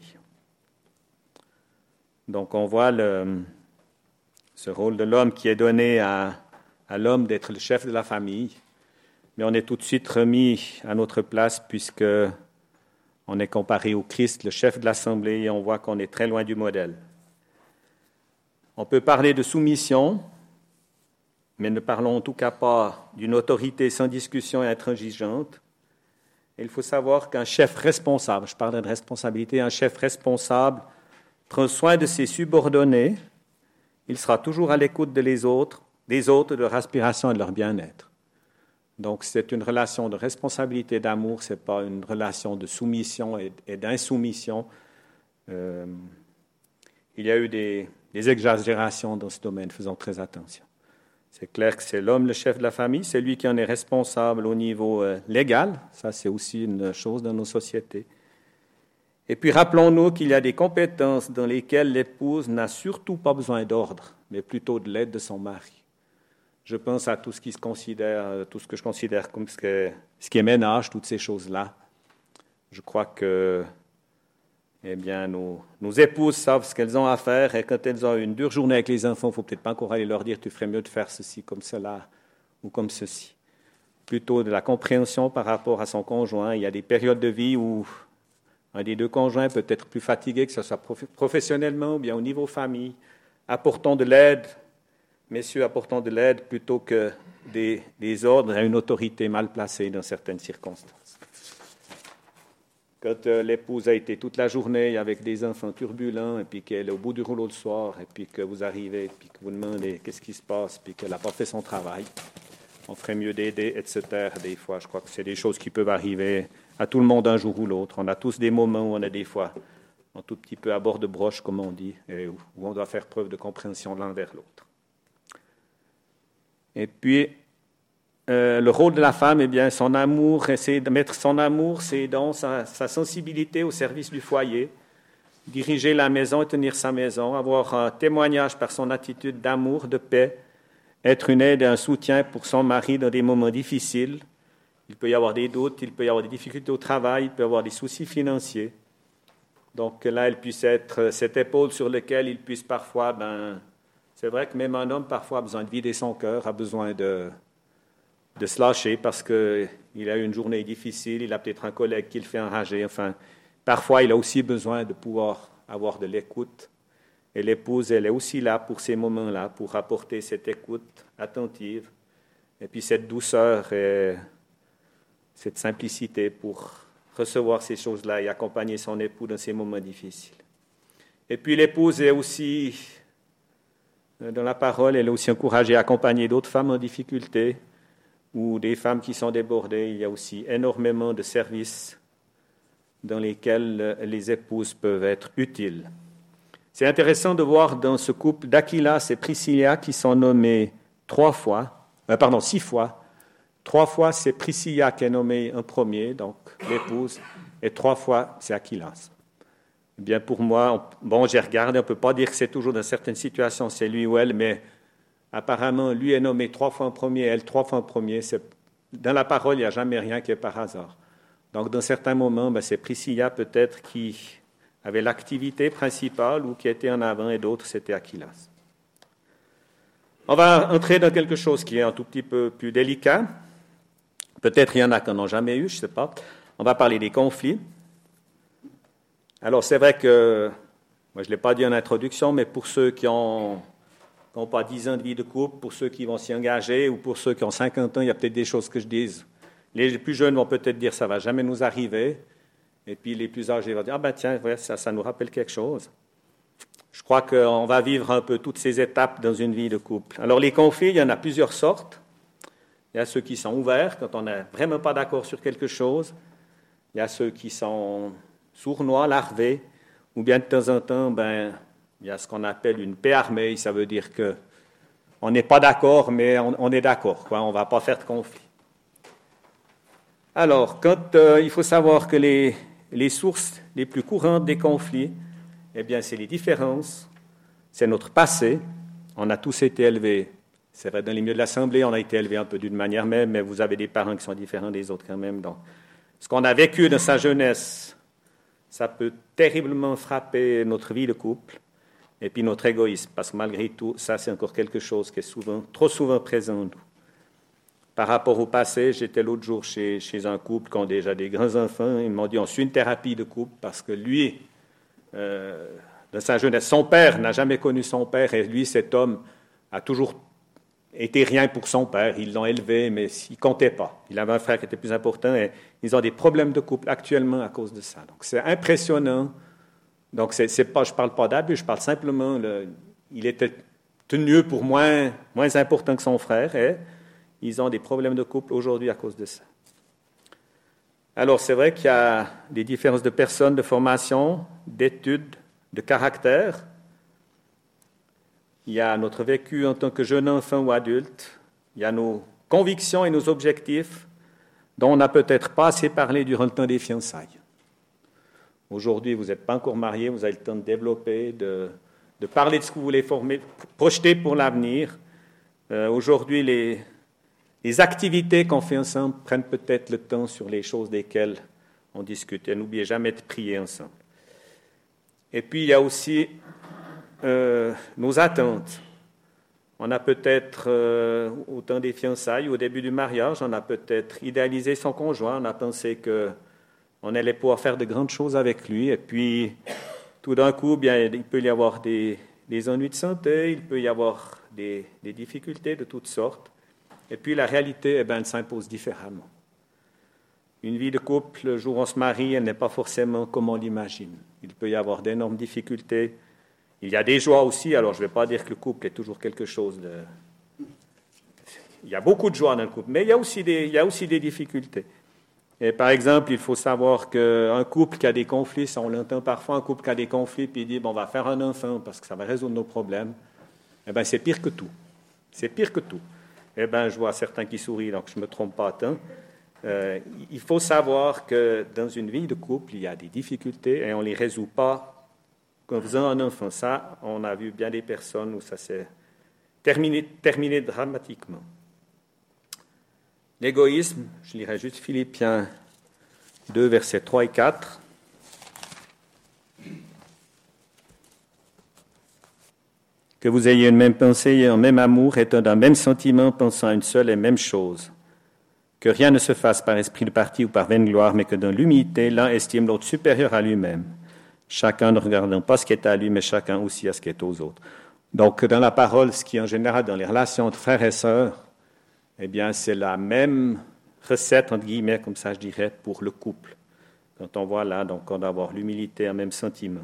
Donc on voit le, ce rôle de l'homme qui est donné à, à l'homme d'être le chef de la famille, mais on est tout de suite remis à notre place puisque on est comparé au Christ, le chef de l'Assemblée, et on voit qu'on est très loin du modèle. On peut parler de soumission, mais ne parlons en tout cas pas d'une autorité sans discussion et intransigeante. Et il faut savoir qu'un chef responsable, je parle de responsabilité, un chef responsable prend soin de ses subordonnés, il sera toujours à l'écoute de les autres, des autres, de leur aspiration et de leur bien-être. Donc c'est une relation de responsabilité, d'amour, ce n'est pas une relation de soumission et, et d'insoumission. Euh, il y a eu des... des exagérations dans ce domaine, faisons très attention. C'est clair que c'est l'homme le chef de la famille, c'est lui qui en est responsable au niveau euh, légal, ça c'est aussi une chose dans nos sociétés. Et puis rappelons-nous qu'il y a des compétences dans lesquelles l'épouse n'a surtout pas besoin d'ordre, mais plutôt de l'aide de son mari. Je pense à tout ce qui se considère, tout ce que je considère comme ce, que, ce qui est ménage, toutes ces choses-là. Je crois que Eh bien, nos, nos épouses savent ce qu'elles ont à faire et quand elles ont une dure journée avec les enfants, il ne faut peut-être pas encore aller leur dire « tu ferais mieux de faire ceci comme cela ou comme ceci ». Plutôt de la compréhension par rapport à son conjoint. Il y a des périodes de vie où un des deux conjoints peut être plus fatigué, que ce soit professionnellement ou bien au niveau famille. Apportons de l'aide, messieurs, apportons de l'aide plutôt que des, des ordres à une autorité mal placée dans certaines circonstances. Quand euh, l'épouse a été toute la journée avec des enfants turbulents, et puis qu'elle est au bout du rouleau le soir, et puis que vous arrivez, et puis que vous demandez qu'est-ce qui se passe, puis qu'elle n'a pas fait son travail, on ferait mieux d'aider, et cetera. Des fois, je crois que c'est des choses qui peuvent arriver à tout le monde un jour ou l'autre. On a tous des moments où on est des fois un tout petit peu à bord de broche, comme on dit, et où on doit faire preuve de compréhension l'un vers l'autre. Et puis, Euh, le rôle de la femme, eh bien, son amour, essayer de mettre son amour, ses dons, sa, sa sensibilité au service du foyer, diriger la maison et tenir sa maison, avoir un témoignage par son attitude d'amour, de paix, être une aide et un soutien pour son mari dans des moments difficiles. Il peut y avoir des doutes, il peut y avoir des difficultés au travail, il peut y avoir des soucis financiers. Donc là, elle puisse être cette épaule sur laquelle il puisse parfois, ben, c'est vrai que même un homme parfois a besoin de vider son cœur, a besoin de de se lâcher parce qu'il a eu une journée difficile, il a peut-être un collègue qui le fait enrager. Enfin, parfois, il a aussi besoin de pouvoir avoir de l'écoute. Et l'épouse, elle est aussi là pour ces moments-là, pour apporter cette écoute attentive, et puis cette douceur et cette simplicité pour recevoir ces choses-là et accompagner son époux dans ces moments difficiles. Et puis l'épouse est aussi, dans la parole, elle est aussi encouragée à accompagner d'autres femmes en difficulté, ou des femmes qui sont débordées. Il y a aussi énormément de services dans lesquels les épouses peuvent être utiles. C'est intéressant de voir dans ce couple d'Aquilas et Priscilla qui sont nommés trois fois, euh, pardon, six fois. Trois fois, c'est Priscilla qui est nommée en premier, donc l'épouse, et trois fois, c'est Aquilas. Eh bien, pour moi, on, bon, j'ai regardé, on ne peut pas dire que c'est toujours dans certaines situations, c'est lui ou elle, mais apparemment, lui est nommé trois fois en premier, elle trois fois en premier. C'est, dans la parole, il n'y a jamais rien qui est par hasard. Donc, dans certains moments, ben, c'est Priscilla peut-être qui avait l'activité principale ou qui était en avant, et d'autres, c'était Aquilas. On va entrer dans quelque chose qui est un tout petit peu plus délicat. Peut-être il y en a qui n'en ont jamais eu, je ne sais pas. On va parler des conflits. Alors, c'est vrai que, moi je ne l'ai pas dit en introduction, mais pour ceux qui ont, qui n'ont pas dix ans de vie de couple, pour ceux qui vont s'y engager, ou pour ceux qui ont cinquante ans, il y a peut-être des choses que je dise. Les plus jeunes vont peut-être dire « ça ne va jamais nous arriver ». Et puis les plus âgés vont dire « ah ben tiens, ouais, ça, ça nous rappelle quelque chose ». Je crois qu'on va vivre un peu toutes ces étapes dans une vie de couple. Alors les conflits, il y en a plusieurs sortes. Il y a ceux qui sont ouverts, quand on n'est vraiment pas d'accord sur quelque chose. Il y a ceux qui sont sournois, larvés. Ou bien de temps en temps, ben, il y a ce qu'on appelle une paix armée. Ça veut dire qu'on n'est pas d'accord, mais on, on est d'accord, quoi. On ne va pas faire de conflit. Alors, quand, euh, il faut savoir que les, les sources les plus courantes des conflits, eh bien, c'est les différences, c'est notre passé. On a tous été élevés. C'est vrai, dans les milieux de l'Assemblée, on a été élevés un peu d'une manière même, mais vous avez des parents qui sont différents des autres quand même. Donc, ce qu'on a vécu dans sa jeunesse, ça peut terriblement frapper notre vie de couple et puis notre égoïsme, parce que malgré tout, ça, c'est encore quelque chose qui est souvent, trop souvent présent en nous. Par rapport au passé, j'étais l'autre jour chez, chez un couple qui ont déjà des grands-enfants. Ils m'ont dit, on suit une thérapie de couple parce que lui, euh, dans sa jeunesse, son père n'a jamais connu son père et lui, cet homme, a toujours été rien pour son père. Ils l'ont élevé, mais il ne comptait pas. Il avait un frère qui était plus important et ils ont des problèmes de couple actuellement à cause de ça. Donc, c'est impressionnant. Donc, c'est, c'est pas, je ne parle pas d'abus, je parle simplement, le, il était tenu pour moins, moins important que son frère et ils ont des problèmes de couple aujourd'hui à cause de ça. Alors, c'est vrai qu'il y a des différences de personnes, de formation, d'études, de caractère. Il y a notre vécu en tant que jeune enfant ou adulte. Il y a nos convictions et nos objectifs dont on n'a peut-être pas assez parlé durant le temps des fiançailles. Aujourd'hui, vous n'êtes pas encore marié, vous avez le temps de développer, de, de parler de ce que vous voulez former, projeter pour l'avenir. Euh, aujourd'hui, les... Les activités qu'on fait ensemble prennent peut-être le temps sur les choses desquelles on discute. Et n'oubliez jamais de prier ensemble. Et puis, il y a aussi euh, nos attentes. On a peut-être, euh, au temps des fiançailles, au début du mariage, on a peut-être idéalisé son conjoint. On a pensé qu'on allait pouvoir faire de grandes choses avec lui. Et puis, tout d'un coup, bien, il peut y avoir des, des ennuis de santé, il peut y avoir des, des difficultés de toutes sortes. Et puis la réalité, eh bien, elle s'impose différemment. Une vie de couple, le jour où on se marie, elle n'est pas forcément comme on l'imagine. Il peut y avoir d'énormes difficultés. Il y a des joies aussi, alors je ne vais pas dire que le couple est toujours quelque chose de... Il y a beaucoup de joie dans le couple, mais il y a aussi des, il y a aussi des difficultés. Et par exemple, il faut savoir qu'un couple qui a des conflits, ça on l'entend parfois, un couple qui a des conflits, puis il dit, bon, on va faire un enfant parce que ça va résoudre nos problèmes. Eh bien, c'est pire que tout. C'est pire que tout. Eh bien, je vois certains qui sourient, donc je ne me trompe pas tant. Euh, il faut savoir que dans une vie de couple, il y a des difficultés et on ne les résout pas en faisant un enfant. Ça, on a vu bien des personnes où ça s'est terminé, terminé dramatiquement. L'égoïsme, je lirai juste Philippiens deux, versets trois et quatre. Que vous ayez une même pensée, un même amour, étant d'un même sentiment, pensant à une seule et même chose. Que rien ne se fasse par esprit de parti ou par vaine gloire, mais que dans l'humilité, l'un estime l'autre supérieur à lui-même. Chacun ne regardant pas ce qui est à lui, mais chacun aussi à ce qui est aux autres. Donc, dans la parole, ce qui est en général dans les relations entre frères et sœurs, eh bien, c'est la même recette, entre guillemets, comme ça je dirais, pour le couple. Quand on voit là, donc on doit avoir l'humilité, un même sentiment.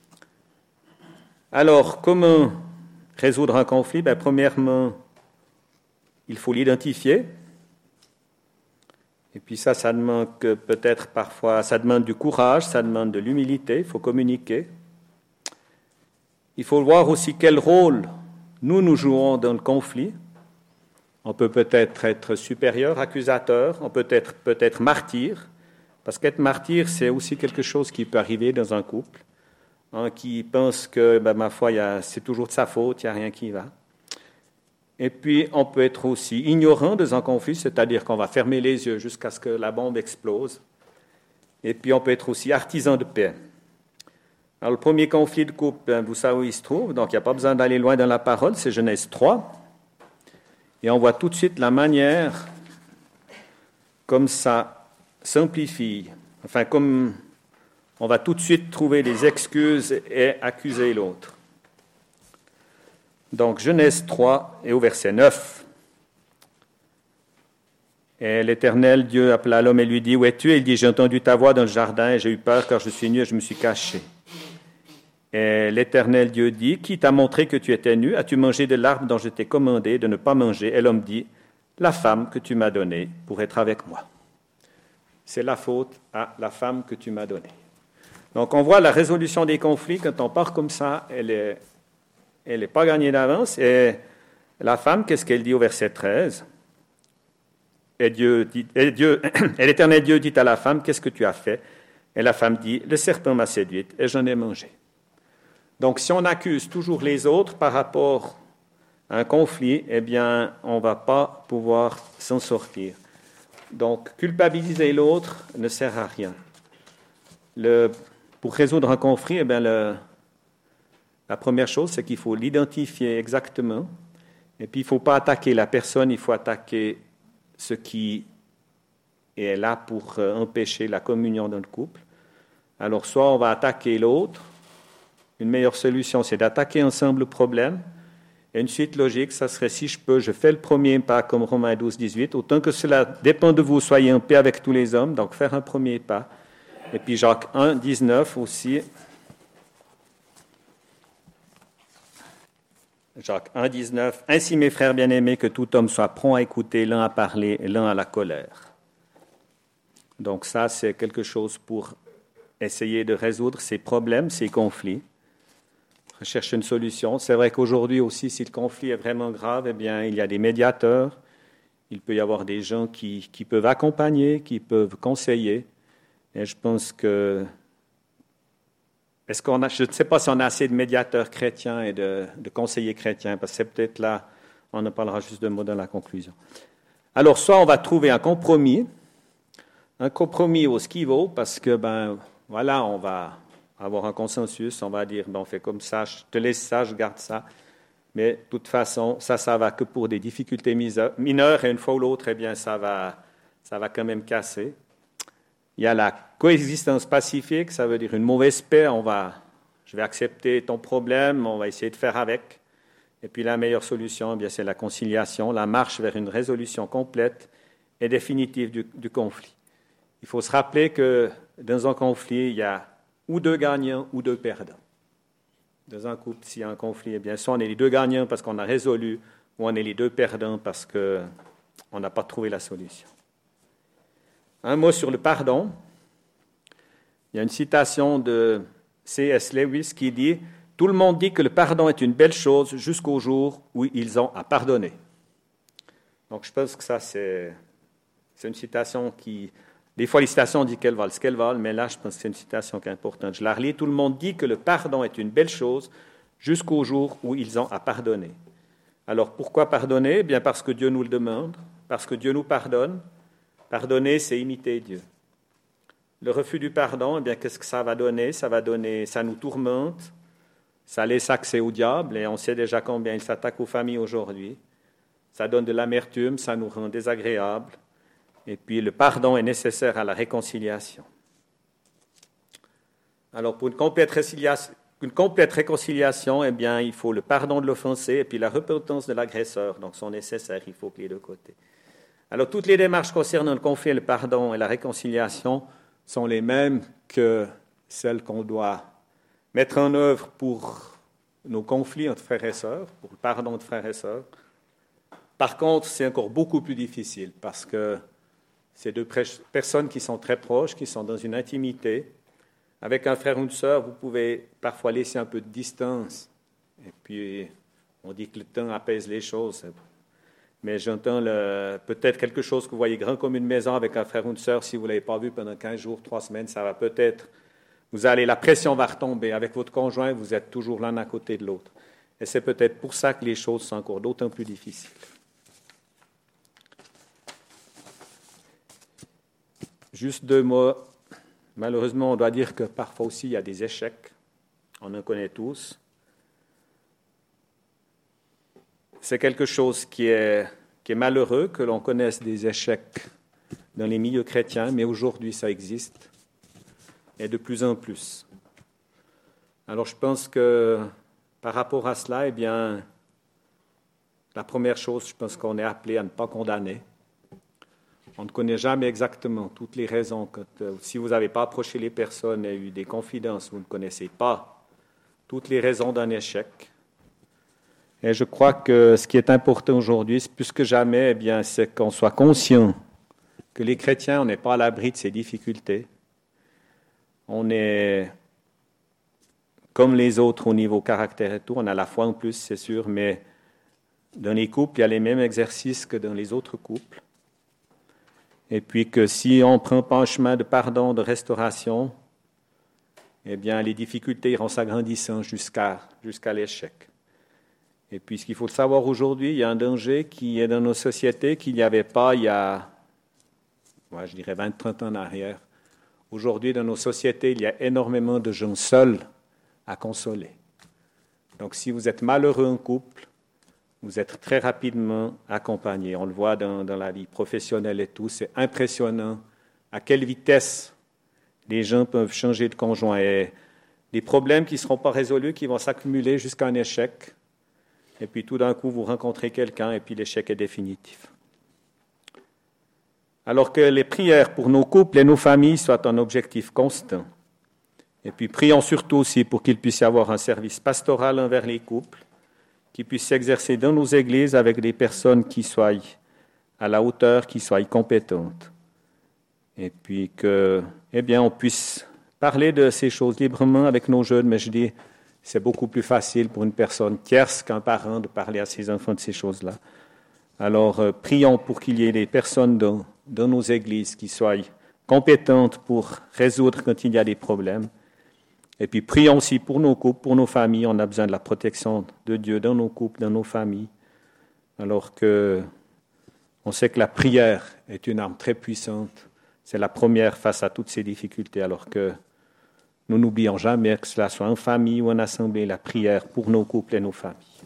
Alors, comment résoudre un conflit? Ben, premièrement, il faut l'identifier. Et puis ça, ça demande que peut-être parfois, ça demande du courage, ça demande de l'humilité, il faut communiquer. Il faut voir aussi quel rôle nous, nous jouons dans le conflit. On peut peut-être être supérieur, accusateur, on peut être peut-être martyr, parce qu'être martyr, c'est aussi quelque chose qui peut arriver dans un couple, hein, qui pense que, ben, ma foi, il y a, c'est toujours de sa faute, il n'y a rien qui va. Et puis, on peut être aussi ignorant dans un conflit, c'est-à-dire qu'on va fermer les yeux jusqu'à ce que la bombe explose. Et puis, on peut être aussi artisan de paix. Alors, le premier conflit de couple, ben, vous savez où il se trouve, donc il n'y a pas besoin d'aller loin dans la parole, c'est Genèse trois. Et on voit tout de suite la manière comme ça simplifie, enfin, comme on va tout de suite trouver des excuses et accuser l'autre. Donc, Genèse trois et au verset neuf. Et l'Éternel Dieu appela l'homme et lui dit, « Où es-tu » Et il dit, « J'ai entendu ta voix dans le jardin et j'ai eu peur car je suis nu et je me suis caché. » Et l'Éternel Dieu dit, « Qui t'a montré que tu étais nu? As-tu mangé de l'arbre dont je t'ai commandé de ne pas manger ?» Et l'homme dit, « La femme que tu m'as donnée pour être avec moi. » C'est la faute à la femme que tu m'as donnée. Donc, on voit la résolution des conflits, quand on part comme ça, elle est, elle n'est pas gagnée d'avance. Et la femme, qu'est-ce qu'elle dit au verset treize? Et, Dieu dit, et, Dieu, et l'Éternel Dieu dit à la femme, « Qu'est-ce que tu as fait ?» Et la femme dit, « Le serpent m'a séduite et j'en ai mangé. » Donc, si on accuse toujours les autres par rapport à un conflit, eh bien, on ne va pas pouvoir s'en sortir. Donc, culpabiliser l'autre ne sert à rien. Le, pour résoudre un conflit, eh bien, le, la première chose, c'est qu'il faut l'identifier exactement. Et puis, il ne faut pas attaquer la personne, il faut attaquer ce qui est là pour empêcher la communion dans le couple. Alors, soit on va attaquer l'autre. Une meilleure solution, c'est d'attaquer ensemble le problème. Et une suite logique, ça serait, si je peux, je fais le premier pas, comme Romains douze, dix-huit. Autant que cela dépend de vous, soyez en paix avec tous les hommes. Donc, faire un premier pas. Et puis, Jacques un, dix-neuf aussi. Jacques un, dix-neuf. « Ainsi, mes frères bien-aimés, que tout homme soit prompt à écouter, l'un à parler et l'un à la colère. » Donc, ça, c'est quelque chose pour essayer de résoudre ces problèmes, ces conflits. Rechercher une solution. C'est vrai qu'aujourd'hui aussi, si le conflit est vraiment grave, eh bien, il y a des médiateurs. Il peut y avoir des gens qui, qui peuvent accompagner, qui peuvent conseiller. Et je pense que... Est-ce qu'on a, je ne sais pas si on a assez de médiateurs chrétiens et de, de conseillers chrétiens, parce que c'est peut-être là, on en parlera juste de mots dans la conclusion. Alors, soit on va trouver un compromis, un compromis au ce qui vaut, parce que, ben, voilà, on va avoir un consensus, on va dire, ben, on fait comme ça, je te laisse ça, je garde ça. Mais de toute façon, ça, ça va que pour des difficultés mineures, et une fois ou l'autre, eh bien, ça va, ça va quand même casser. Il y a la coexistence pacifique, ça veut dire une mauvaise paix, on va, je vais accepter ton problème, on va essayer de faire avec. Et puis la meilleure solution, eh bien, c'est la conciliation, la marche vers une résolution complète et définitive du, du conflit. Il faut se rappeler que dans un conflit, il y a ou deux gagnants ou deux perdants. Dans un couple, s'il y a un conflit, eh bien, soit on est les deux gagnants parce qu'on a résolu, ou on est les deux perdants parce qu'on n'a pas trouvé la solution. Un mot sur le pardon. Il y a une citation de C S Lewis qui dit « Tout le monde dit que le pardon est une belle chose jusqu'au jour où ils ont à pardonner. » Donc, je pense que ça, c'est, c'est une citation qui... Des fois, les citations disent qu'elles valent ce qu'elles valent, mais là, je pense que c'est une citation qui est importante. Je la relis. « Tout le monde dit que le pardon est une belle chose jusqu'au jour où ils ont à pardonner. » Alors, pourquoi pardonner? Eh bien, parce que Dieu nous le demande, parce que Dieu nous pardonne. Pardonner, c'est imiter Dieu. Le refus du pardon, eh bien, qu'est-ce que ça va donner? Ça va donner, ça nous tourmente, ça laisse accès au diable, et on sait déjà combien il s'attaque aux familles aujourd'hui. Ça donne de l'amertume, ça nous rend désagréables. Et puis, le pardon est nécessaire à la réconciliation. Alors, pour une complète réconciliation, une complète réconciliation, eh bien, il faut le pardon de l'offensé et puis la repentance de l'agresseur. Donc, sont nécessaires, il faut que les deux côtés. Alors, toutes les démarches concernant le conflit, le pardon et la réconciliation sont les mêmes que celles qu'on doit mettre en œuvre pour nos conflits entre frères et sœurs, pour le pardon de frères et sœurs. Par contre, c'est encore beaucoup plus difficile parce que C'est deux personnes qui sont très proches, qui sont dans une intimité. Avec un frère ou une sœur, vous pouvez parfois laisser un peu de distance. Et puis, on dit que le temps apaise les choses. Mais j'entends le, peut-être quelque chose que vous voyez grand comme une maison avec un frère ou une sœur. Si vous ne l'avez pas vu pendant quinze jours, trois semaines, ça va peut-être... Vous allez, la pression va retomber. Avec votre conjoint, vous êtes toujours l'un à côté de l'autre. Et c'est peut-être pour ça que les choses sont encore d'autant plus difficiles. Juste deux mots. Malheureusement, on doit dire que parfois aussi, il y a des échecs. On en connaît tous. C'est quelque chose qui est, qui est malheureux, que l'on connaisse des échecs dans les milieux chrétiens, mais aujourd'hui, ça existe, et de plus en plus. Alors, je pense que par rapport à cela, eh bien, la première chose, je pense qu'on est appelé à ne pas condamner. On ne connaît jamais exactement toutes les raisons. Quand, euh, si vous n'avez pas approché les personnes et eu des confidences, vous ne connaissez pas toutes les raisons d'un échec. Et je crois que ce qui est important aujourd'hui, c'est plus que jamais, eh bien, c'est qu'on soit conscient que les chrétiens, on n'est pas à l'abri de ces difficultés. On est comme les autres au niveau caractère et tout. On a la foi en plus, c'est sûr, mais dans les couples, il y a les mêmes exercices que dans les autres couples. Et puis que si on ne prend pas un chemin de pardon, de restauration, eh bien, les difficultés iront s'agrandissant jusqu'à, jusqu'à l'échec. Et puis, ce qu'il faut savoir aujourd'hui, il y a un danger qui est dans nos sociétés qu'il n'y avait pas il y a, ouais, je dirais, vingt, trente ans en arrière. Aujourd'hui, dans nos sociétés, il y a énormément de gens seuls à consoler. Donc, si vous êtes malheureux en couple, vous êtes très rapidement accompagné. On le voit dans, dans la vie professionnelle et tout. C'est impressionnant à quelle vitesse les gens peuvent changer de conjoint. Et des problèmes qui ne seront pas résolus, qui vont s'accumuler jusqu'à un échec. Et puis tout d'un coup, vous rencontrez quelqu'un et puis l'échec est définitif. Alors que les prières pour nos couples et nos familles soient un objectif constant. Et puis prions surtout aussi pour qu'il puisse y avoir un service pastoral envers les couples, qui puisse s'exercer dans nos églises avec des personnes qui soient à la hauteur, qui soient compétentes. Et puis que, eh bien, on puisse parler de ces choses librement avec nos jeunes, mais je dis, c'est beaucoup plus facile pour une personne tierce qu'un parent de parler à ses enfants de ces choses-là. Alors, euh, prions pour qu'il y ait des personnes dans, dans nos églises qui soient compétentes pour résoudre quand il y a des problèmes. Et puis, prions aussi pour nos couples, pour nos familles. On a besoin de la protection de Dieu dans nos couples, dans nos familles. Alors que on sait que la prière est une arme très puissante. C'est la première face à toutes ces difficultés. Alors que nous n'oublions jamais que cela soit en famille ou en assemblée, la prière pour nos couples et nos familles.